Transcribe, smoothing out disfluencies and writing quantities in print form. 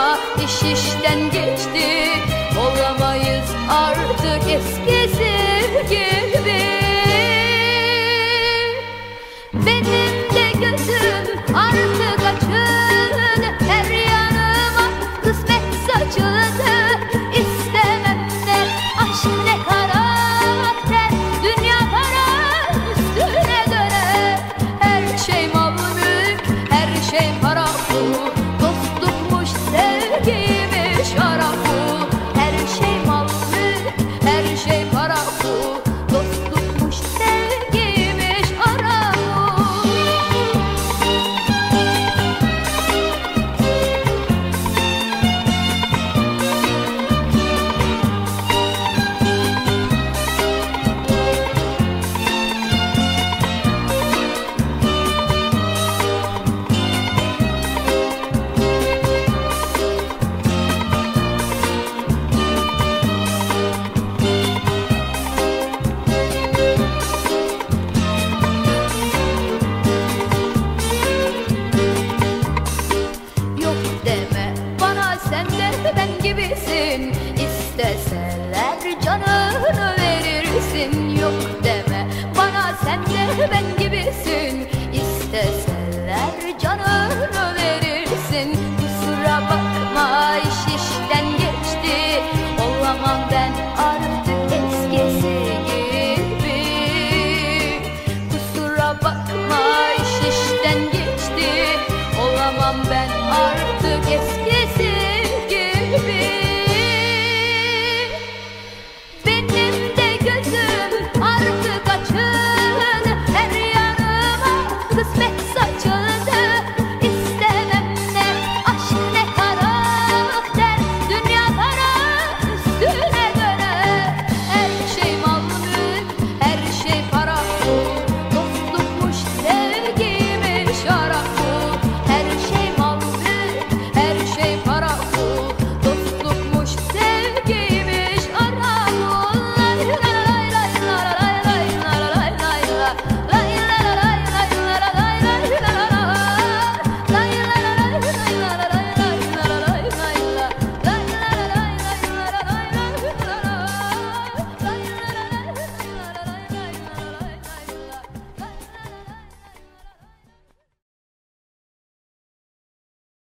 ama iş işten geçti. Olamayız artık eskisi gibi. Benim de gözüm artık açıldı, her yanıma kısmet saçıldı. İstemem de aşk ne karakter, dünya para üstüne döner. Her şey mal mülk, her şey para pul, dostlukmuş sevgiymiş şarap bu. Her şey mal mülk, her şey para pul, dostlukmuş sevgiymiş şarap bu. Yok deme bana, sen de ben gibisin. İsteseler canını verirsin. Yok deme bana, sen de ben